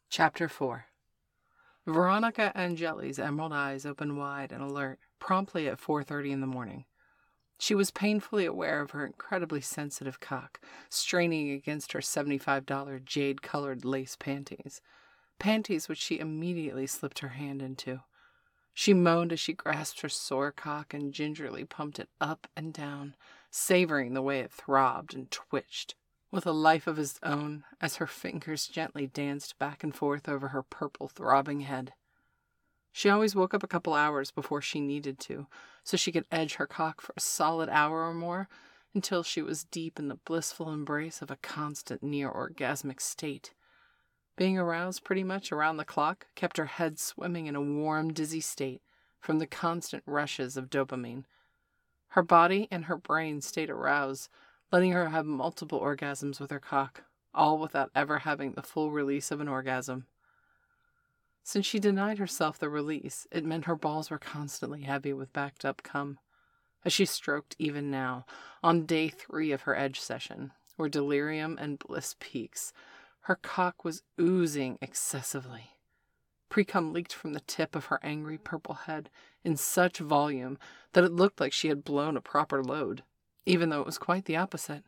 Chapter 4. Veronica Angeli's emerald eyes opened wide and alert, promptly at 4:30 in the morning. She was painfully aware of her incredibly sensitive cock, straining against her $75 jade-colored lace panties. Panties which she immediately slipped her hand into. She moaned as she grasped her sore cock and gingerly pumped it up and down, savoring the way it throbbed and twitched, with a life of its own, as her fingers gently danced back and forth over her purple throbbing head. She always woke up a couple hours before she needed to, so she could edge her cock for a solid hour or more, until she was deep in the blissful embrace of a constant near-orgasmic state. Being aroused pretty much around the clock kept her head swimming in a warm, dizzy state from the constant rushes of dopamine. Her body and her brain stayed aroused, letting her have multiple orgasms with her cock, all without ever having the full release of an orgasm. Since she denied herself the release, it meant her balls were constantly heavy with backed-up cum. As she stroked even now, on day 3 of her edge session, where delirium and bliss peaks, her cock was oozing excessively. Pre-cum leaked from the tip of her angry purple head in such volume that it looked like she had blown a proper load, even though it was quite the opposite.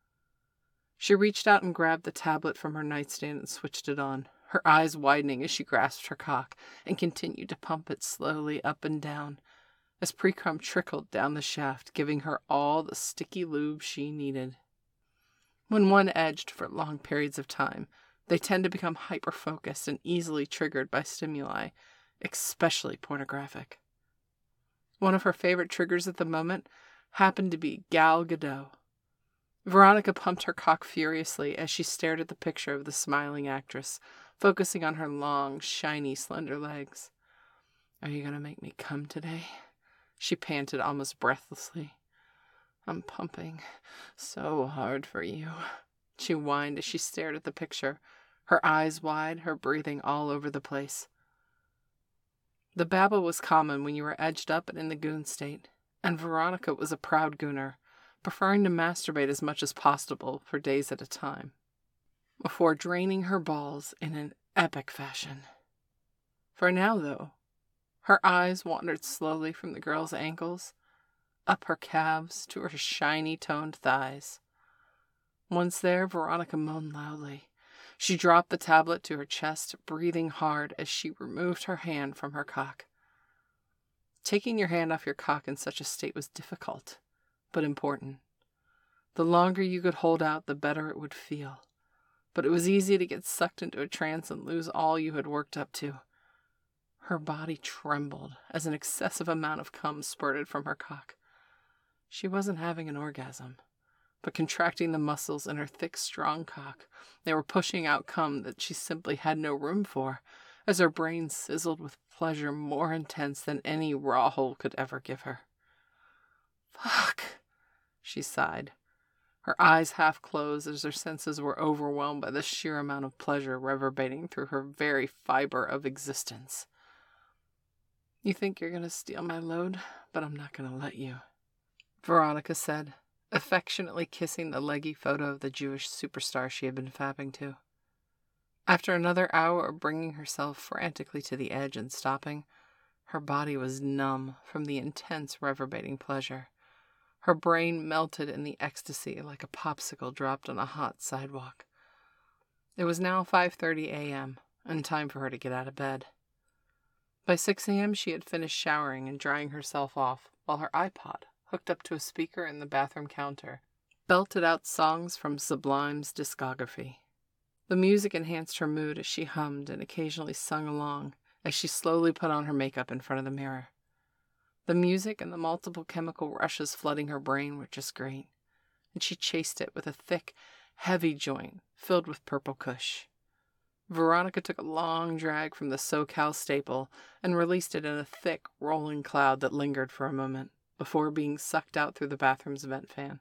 She reached out and grabbed the tablet from her nightstand and switched it on, her eyes widening as she grasped her cock and continued to pump it slowly up and down, as pre-cum trickled down the shaft, giving her all the sticky lube she needed. When one edged for long periods of time, they tend to become hyper-focused and easily triggered by stimuli, especially pornographic. One of her favorite triggers at the moment happened to be Gal Gadot. Veronica pumped her cock furiously as she stared at the picture of the smiling actress, focusing on her long, shiny, slender legs. "Are you going to make me come today?" she panted almost breathlessly. "I'm pumping so hard for you," she whined as she stared at the picture, her eyes wide, her breathing all over the place. The babble was common when you were edged up and in the goon state, and Veronica was a proud gooner, preferring to masturbate as much as possible for days at a time, before draining her balls in an epic fashion. For now, though, her eyes wandered slowly from the girl's ankles, up her calves to her shiny toned thighs. Once there, Veronica moaned loudly. She dropped the tablet to her chest, breathing hard as she removed her hand from her cock. Taking your hand off your cock in such a state was difficult, but important. The longer you could hold out, the better it would feel. But it was easy to get sucked into a trance and lose all you had worked up to. Her body trembled as an excessive amount of cum spurted from her cock. She wasn't having an orgasm, but contracting the muscles in her thick, strong cock. They were pushing out cum that she simply had no room for, as her brain sizzled with pleasure more intense than any raw hole could ever give her. "Fuck," she sighed, her eyes half closed as her senses were overwhelmed by the sheer amount of pleasure reverberating through her very fiber of existence. "You think you're going to steal my load, but I'm not going to let you," Veronica said, affectionately kissing the leggy photo of the Jewish superstar she had been fapping to. After another hour of bringing herself frantically to the edge and stopping, her body was numb from the intense reverberating pleasure. Her brain melted in the ecstasy like a popsicle dropped on a hot sidewalk. It was now 5:30 a.m. and time for her to get out of bed. By 6 a.m. she had finished showering and drying herself off, while her iPod, hooked up to a speaker in the bathroom counter, belted out songs from Sublime's discography. The music enhanced her mood as she hummed and occasionally sung along as she slowly put on her makeup in front of the mirror. The music and the multiple chemical rushes flooding her brain were just great, and she chased it with a thick, heavy joint filled with purple kush. Veronica took a long drag from the SoCal staple and released it in a thick, rolling cloud that lingered for a moment, before being sucked out through the bathroom's vent fan.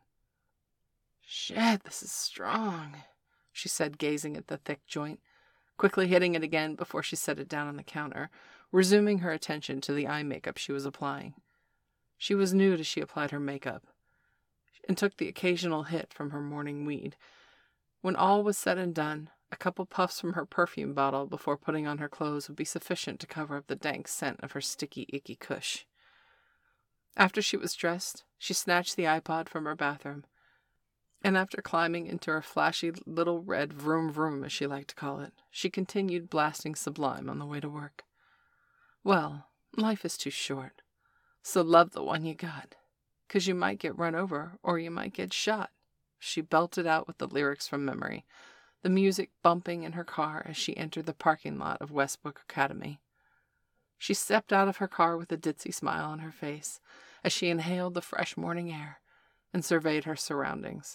"Shit, this is strong," she said, gazing at the thick joint, quickly hitting it again before she set it down on the counter, resuming her attention to the eye makeup she was applying. She was nude as she applied her makeup, and took the occasional hit from her morning weed. When all was said and done, A couple puffs from her perfume bottle before putting on her clothes would be sufficient to cover up the dank scent of her sticky, icky cush. After she was dressed, she snatched the iPod from her bathroom, and after climbing into her flashy little red vroom vroom, as she liked to call it, she continued blasting Sublime on the way to work. Well, life is too short, so love the one you got, 'cause you might get run over or you might get shot. She belted out with the lyrics from memory, the music bumping in her car as she entered the parking lot of Westbrook Academy. She stepped out of her car with a ditzy smile on her face as she inhaled the fresh morning air and surveyed her surroundings.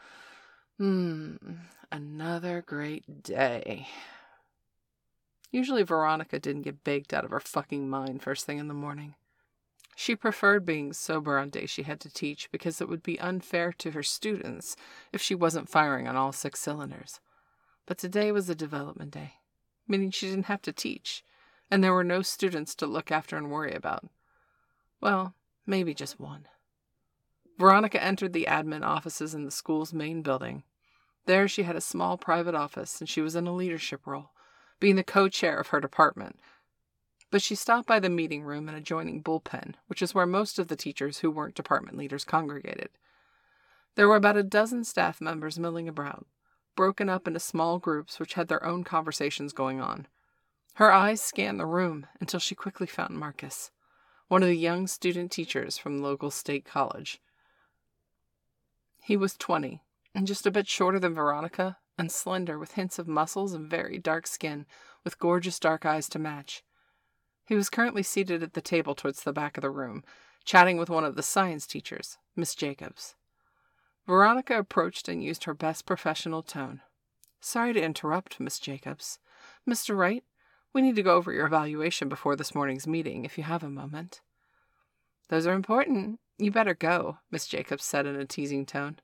Another great day. Usually Veronica didn't get baked out of her fucking mind first thing in the morning. She preferred being sober on days she had to teach because it would be unfair to her students if she wasn't firing on all 6 cylinders. But today was a development day, meaning she didn't have to teach, and there were no students to look after and worry about. Well, maybe just one. Veronica entered the admin offices in the school's main building. There she had a small private office, and she was in a leadership role, being the co-chair of her department. But she stopped by the meeting room and adjoining bullpen, which is where most of the teachers who weren't department leaders congregated. There were about a dozen staff members milling about, broken up into small groups which had their own conversations going on. Her eyes scanned the room until she quickly found Marcus, one of the young student teachers from the local state college. He was 20, and just a bit shorter than Veronica, and slender with hints of muscles and very dark skin, with gorgeous dark eyes to match. He was currently seated at the table towards the back of the room, chatting with one of the science teachers, Miss Jacobs. Veronica approached and used her best professional tone. "Sorry to interrupt, Miss Jacobs. Mr. Wright, we need to go over your evaluation before this morning's meeting, if you have a moment." "Those are important. You better go," Miss Jacobs said in a teasing tone.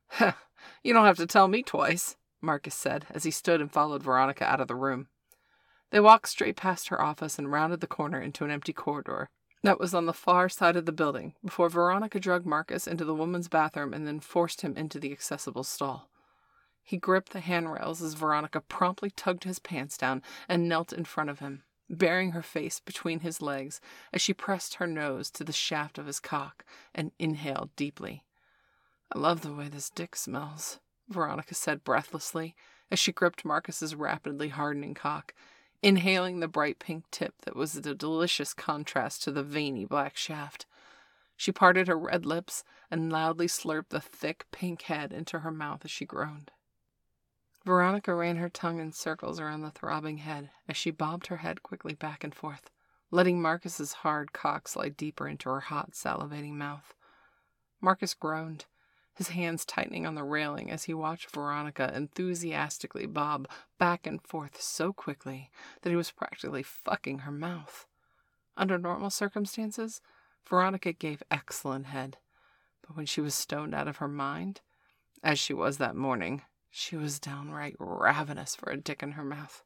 "You don't have to tell me twice," Marcus said, as he stood and followed Veronica out of the room. They walked straight past her office and rounded the corner into an empty corridor that was on the far side of the building before Veronica dragged Marcus into the woman's bathroom and then forced him into the accessible stall. He gripped the handrails as Veronica promptly tugged his pants down and knelt in front of him, burying her face between his legs as she pressed her nose to the shaft of his cock and inhaled deeply. "I love the way this dick smells," Veronica said breathlessly as she gripped Marcus's rapidly hardening cock, inhaling the bright pink tip that was a delicious contrast to the veiny black shaft. She parted her red lips and loudly slurped the thick pink head into her mouth as she groaned. Veronica ran her tongue in circles around the throbbing head as she bobbed her head quickly back and forth, letting Marcus's hard cock slide deeper into her hot, salivating mouth. Marcus groaned, his hands tightening on the railing as he watched Veronica enthusiastically bob back and forth so quickly that he was practically fucking her mouth. Under normal circumstances, Veronica gave excellent head, but when she was stoned out of her mind, as she was that morning, she was downright ravenous for a dick in her mouth.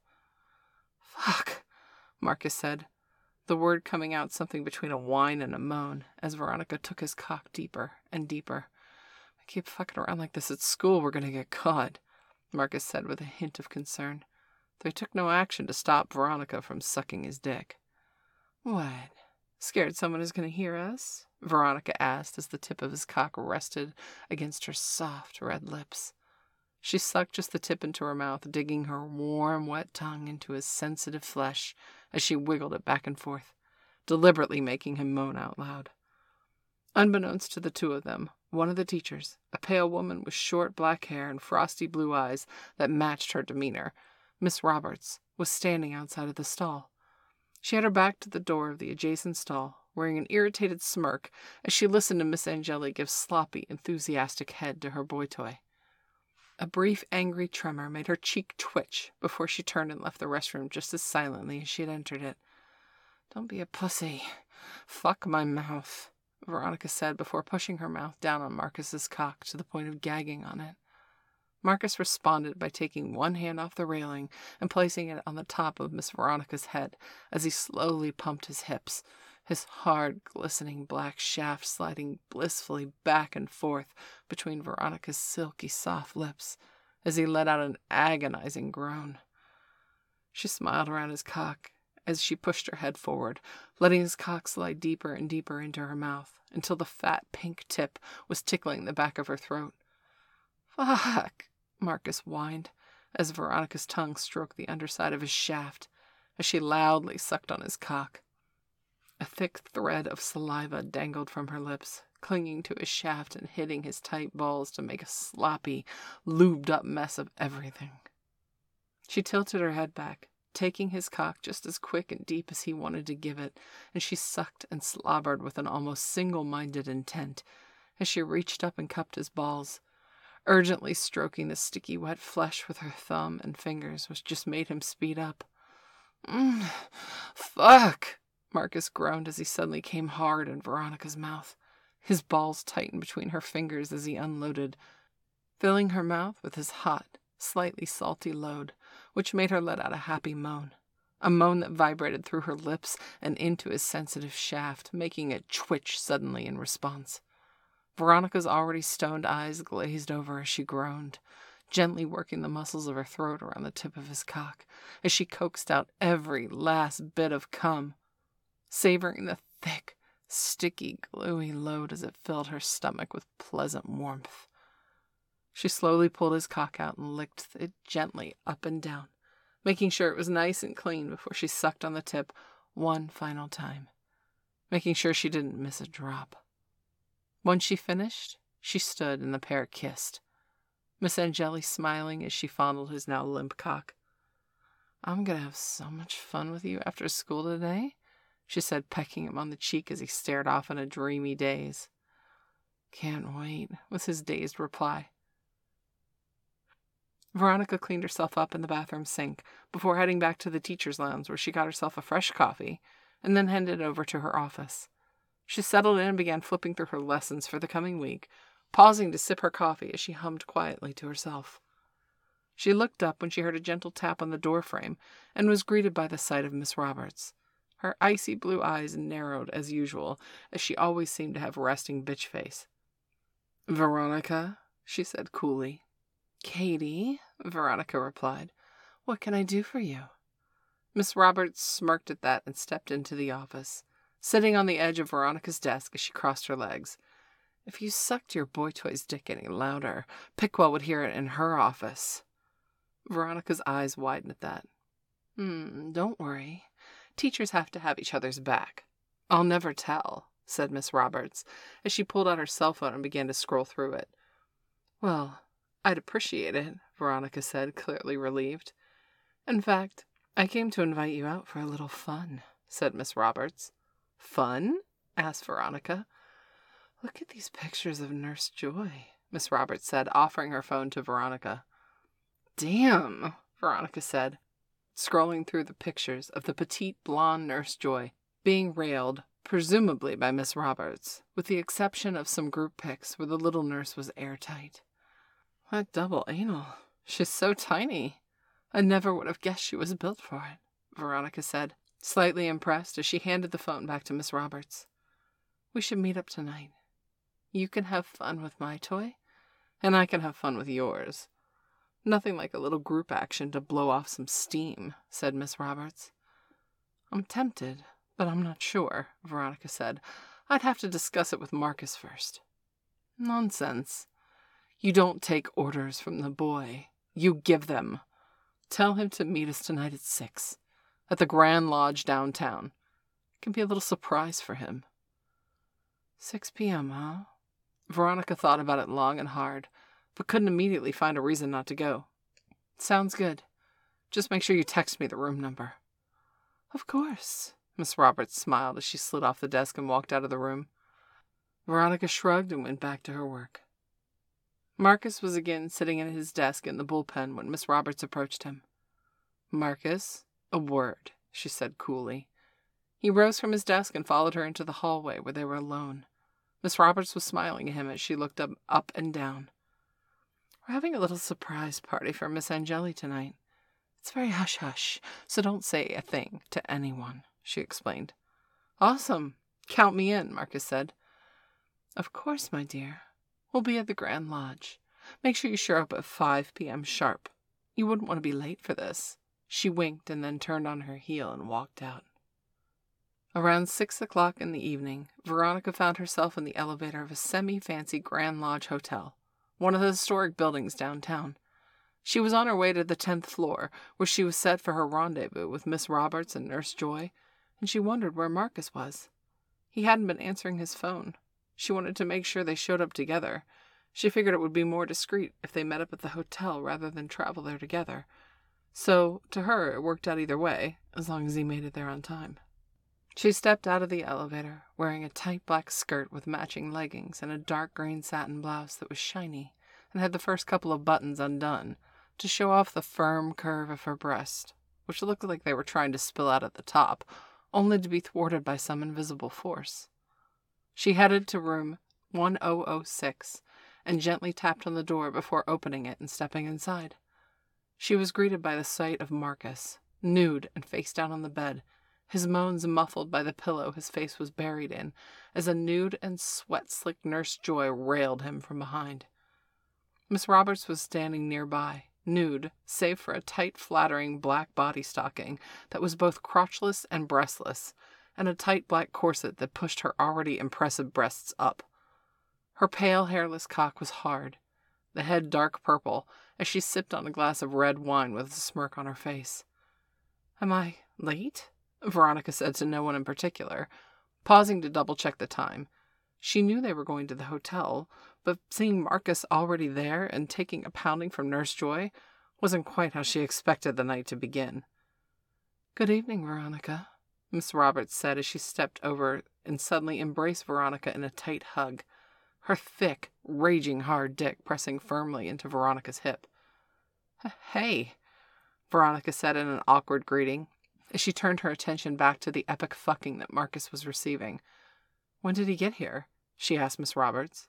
"Fuck," Marcus said, the word coming out something between a whine and a moan as Veronica took his cock deeper and deeper. "I keep fucking around like this at school, we're gonna get caught," Marcus said with a hint of concern, though he took no action to stop Veronica from sucking his dick. "What? Scared someone is gonna hear us?" Veronica asked as the tip of his cock rested against her soft red lips. She sucked just the tip into her mouth, digging her warm, wet tongue into his sensitive flesh as she wiggled it back and forth, deliberately making him moan out loud. Unbeknownst to the two of them, one of the teachers, a pale woman with short black hair and frosty blue eyes that matched her demeanor, Miss Roberts, was standing outside of the stall. She had her back to the door of the adjacent stall, wearing an irritated smirk as she listened to Miss Angeli give sloppy, enthusiastic head to her boy toy. A brief, angry tremor made her cheek twitch before she turned and left the restroom just as silently as she had entered it. "Don't be a pussy. Fuck my mouth," Veronica said before pushing her mouth down on Marcus's cock to the point of gagging on it. Marcus responded by taking one hand off the railing and placing it on the top of Miss Veronica's head as he slowly pumped his hips, his hard, glistening black shaft sliding blissfully back and forth between Veronica's silky, soft lips as he let out an agonizing groan. She smiled around his cock as she pushed her head forward, letting his cock slide deeper and deeper into her mouth until the fat pink tip was tickling the back of her throat. "Fuck," Marcus whined as Veronica's tongue stroked the underside of his shaft as she loudly sucked on his cock. A thick thread of saliva dangled from her lips, clinging to his shaft and hitting his tight balls to make a sloppy, lubed-up mess of everything. She tilted her head back, taking his cock just as quick and deep as he wanted to give it, and she sucked and slobbered with an almost single-minded intent as she reached up and cupped his balls, urgently stroking the sticky wet flesh with her thumb and fingers, which just made him speed up. Fuck, Marcus groaned as he suddenly came hard in Veronica's mouth. His balls tightened between her fingers as he unloaded, filling her mouth with his hot, slightly salty load, which made her let out a happy moan, a moan that vibrated through her lips and into his sensitive shaft, making it twitch suddenly in response. Veronica's already stoned eyes glazed over as she groaned, gently working the muscles of her throat around the tip of his cock as she coaxed out every last bit of cum, savoring the thick, sticky, gluey load as it filled her stomach with pleasant warmth. She slowly pulled his cock out and licked it gently up and down, making sure it was nice and clean before she sucked on the tip one final time, making sure she didn't miss a drop. Once she finished, she stood and the pair kissed, Miss Angeli smiling as she fondled his now limp cock. "I'm going to have so much fun with you after school today," she said, pecking him on the cheek as he stared off in a dreamy daze. "Can't wait," was his dazed reply. Veronica cleaned herself up in the bathroom sink before heading back to the teacher's lounge, where she got herself a fresh coffee and then headed over to her office. She settled in and began flipping through her lessons for the coming week, pausing to sip her coffee as she hummed quietly to herself. She looked up when she heard a gentle tap on the doorframe and was greeted by the sight of Miss Roberts. Her icy blue eyes narrowed as usual, as she always seemed to have resting bitch face. "Veronica," she said coolly. "Katie," Veronica replied. "What can I do for you?" Miss Roberts smirked at that and stepped into the office, sitting on the edge of Veronica's desk as she crossed her legs. If you sucked your boy toy's dick any louder, Pickwell would hear it in her office. Veronica's eyes widened at that. Don't worry. Teachers have to have each other's back. I'll never tell," said Miss Roberts, as she pulled out her cell phone and began to scroll through it. "Well, I'd appreciate it," Veronica said, clearly relieved. "In fact, I came to invite you out for a little fun," said Miss Roberts. "Fun?" asked Veronica. "Look at these pictures of Nurse Joy," Miss Roberts said, offering her phone to Veronica. "Damn," Veronica said, scrolling through the pictures of the petite blonde Nurse Joy, being railed, presumably by Miss Roberts, with the exception of some group pics where the little nurse was airtight. "That double anal. She's so tiny. I never would have guessed she was built for it," Veronica said, slightly impressed as she handed the phone back to Miss Roberts. "We should meet up tonight. You can have fun with my toy, and I can have fun with yours. Nothing like a little group action to blow off some steam," said Miss Roberts. "I'm tempted, but I'm not sure," Veronica said. "I'd have to discuss it with Marcus first." "Nonsense. You don't take orders from the boy. You give them. Tell him to meet us tonight at 6, at the Grand Lodge downtown. It can be a little surprise for him." 6 p.m., huh? Veronica thought about it long and hard, but couldn't immediately find a reason not to go. "Sounds good. Just make sure you text me the room number." "Of course." Miss Roberts smiled as she slid off the desk and walked out of the room. Veronica shrugged and went back to her work. Marcus was again sitting at his desk in the bullpen when Miss Roberts approached him. "Marcus, a word," she said coolly. He rose from his desk and followed her into the hallway where they were alone. Miss Roberts was smiling at him as she looked up and down. "We're having a little surprise party for Miss Angeli tonight. It's very hush-hush, so don't say a thing to anyone," she explained. "Awesome. Count me in," Marcus said. "Of course, my dear. We'll be at the Grand Lodge. Make sure you show up at 5 p.m. sharp. You wouldn't want to be late for this." She winked and then turned on her heel and walked out. Around 6 o'clock in the evening, Veronica found herself in the elevator of a semi-fancy Grand Lodge Hotel, one of the historic buildings downtown. She was on her way to the 10th floor, where she was set for her rendezvous with Miss Roberts and Nurse Joy, and she wondered where Marcus was. He hadn't been answering his phone. She wanted to make sure they showed up together. She figured it would be more discreet if they met up at the hotel rather than travel there together. So, to her, it worked out either way, as long as he made it there on time. She stepped out of the elevator, wearing a tight black skirt with matching leggings and a dark green satin blouse that was shiny and had the first couple of buttons undone to show off the firm curve of her breast, which looked like they were trying to spill out at the top, only to be thwarted by some invisible force. She headed to room 1006 and gently tapped on the door before opening it and stepping inside. She was greeted by the sight of Marcus, nude and face down on the bed, his moans muffled by the pillow his face was buried in, as a nude and sweat-slicked Nurse Joy railed him from behind. Miss Roberts was standing nearby, nude, save for a tight, flattering black body stocking that was both crotchless and breastless, and a tight black corset that pushed her already impressive breasts up. Her pale, hairless cock was hard, the head dark purple, as she sipped on a glass of red wine with a smirk on her face. "Am I late?" Veronica said to no one in particular, pausing to double-check the time. She knew they were going to the hotel, but seeing Marcus already there and taking a pounding from Nurse Joy wasn't quite how she expected the night to begin. "Good evening, Veronica," Miss Roberts said as she stepped over and suddenly embraced Veronica in a tight hug, her thick, raging hard dick pressing firmly into Veronica's hip. "Hey," Veronica said in an awkward greeting, as she turned her attention back to the epic fucking that Marcus was receiving. "When did he get here?" she asked Miss Roberts.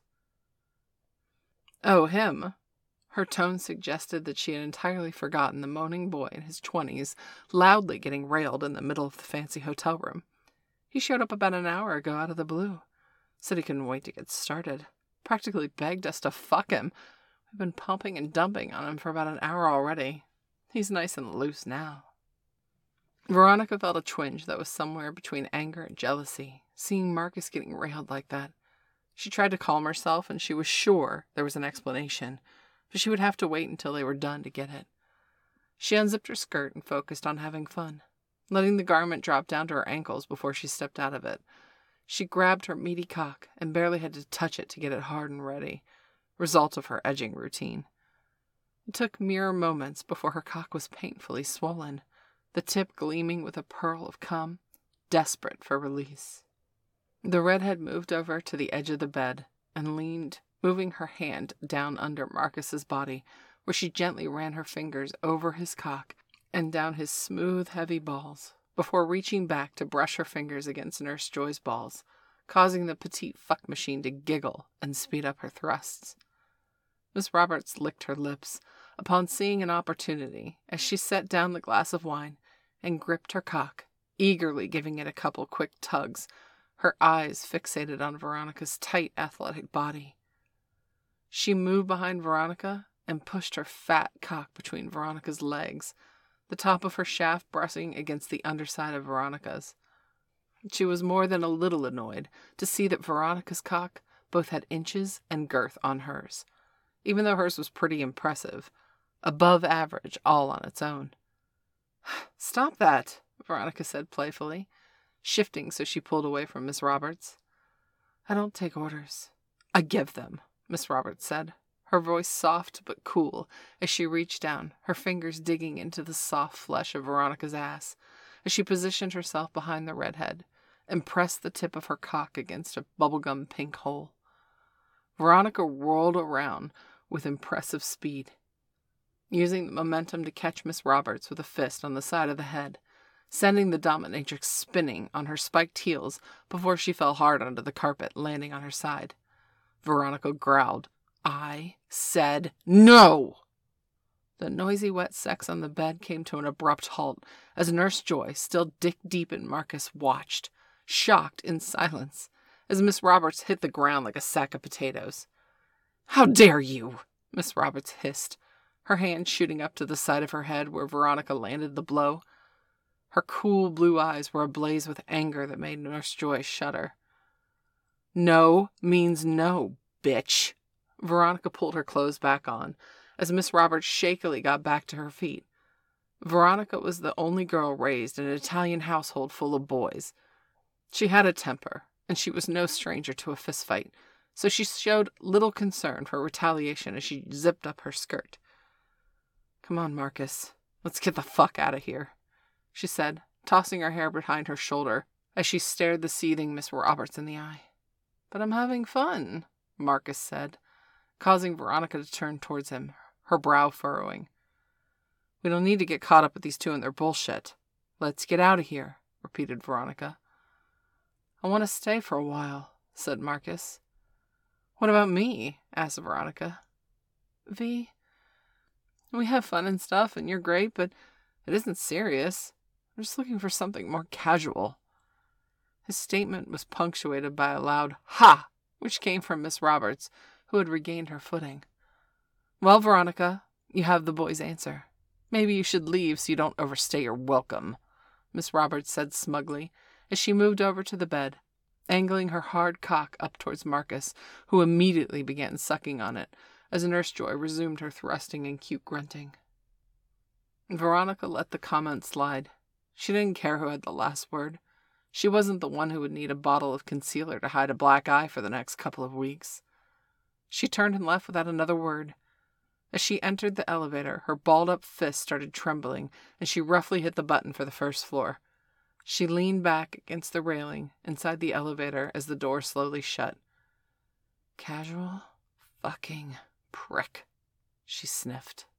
"Oh, him." Her tone suggested that she had entirely forgotten the moaning boy in his 20s, loudly getting railed in the middle of the fancy hotel room. "He showed up about an hour ago out of the blue. Said he couldn't wait to get started. Practically begged us to fuck him. We've been pumping and dumping on him for about an hour already. He's nice and loose now." Veronica felt a twinge that was somewhere between anger and jealousy, seeing Marcus getting railed like that. She tried to calm herself, and she was sure there was an explanation, but she would have to wait until they were done to get it. She unzipped her skirt and focused on having fun, letting the garment drop down to her ankles before she stepped out of it. She grabbed her meaty cock and barely had to touch it to get it hard and ready, result of her edging routine. It took mere moments before her cock was painfully swollen, the tip gleaming with a pearl of cum, desperate for release. The redhead moved over to the edge of the bed and leaned, moving her hand down under Marcus's body, where she gently ran her fingers over his cock and down his smooth, heavy balls, before reaching back to brush her fingers against Nurse Joy's balls, causing the petite fuck machine to giggle and speed up her thrusts. Miss Roberts licked her lips upon seeing an opportunity as she set down the glass of wine and gripped her cock, eagerly giving it a couple quick tugs, her eyes fixated on Veronica's tight, athletic body. She moved behind Veronica and pushed her fat cock between Veronica's legs, the top of her shaft brushing against the underside of Veronica's. She was more than a little annoyed to see that Veronica's cock both had inches and girth on hers, even though hers was pretty impressive, above average all on its own. "Stop that," Veronica said playfully, shifting so she pulled away from Miss Roberts. "I don't take orders. I give them," Miss Roberts said, her voice soft but cool as she reached down, her fingers digging into the soft flesh of Veronica's ass, as she positioned herself behind the redhead and pressed the tip of her cock against a bubblegum pink hole. Veronica rolled around with impressive speed, using the momentum to catch Miss Roberts with a fist on the side of the head, sending the dominatrix spinning on her spiked heels before she fell hard onto the carpet, landing on her side. Veronica growled, "I said no!" The noisy wet sex on the bed came to an abrupt halt as Nurse Joy, still dick deep in Marcus, watched, shocked in silence, as Miss Roberts hit the ground like a sack of potatoes. "How dare you!" Miss Roberts hissed, her hand shooting up to the side of her head where Veronica landed the blow. Her cool blue eyes were ablaze with anger that made Nurse Joy shudder. No means no, bitch. Veronica pulled her clothes back on as Miss Roberts shakily got back to her feet. Veronica was the only girl raised in an Italian household full of boys. She had a temper, and she was no stranger to a fistfight, so she showed little concern for retaliation as she zipped up her skirt. "Come on, Marcus. Let's get the fuck out of here," she said, tossing her hair behind her shoulder as she stared the seething Miss Roberts in the eye. "But I'm having fun," Marcus said, causing Veronica to turn towards him, her brow furrowing. "We don't need to get caught up with these two and their bullshit. Let's get out of here," repeated Veronica. "I want to stay for a while," said Marcus. "What about me?" asked Veronica. "V, we have fun and stuff, and you're great, but it isn't serious. I'm just looking for something more casual." His statement was punctuated by a loud "Ha!" which came from Miss Roberts, who had regained her footing. "Well, Veronica, you have the boy's answer. Maybe you should leave so you don't overstay your welcome," Miss Roberts said smugly as she moved over to the bed, angling her hard cock up towards Marcus, who immediately began sucking on it as Nurse Joy resumed her thrusting and cute grunting. Veronica let the comment slide. She didn't care who had the last word. She wasn't the one who would need a bottle of concealer to hide a black eye for the next couple of weeks. She turned and left without another word. As she entered the elevator, her balled-up fist started trembling, and she roughly hit the button for the first floor. She leaned back against the railing inside the elevator as the door slowly shut. "Casual fucking prick," she sniffed.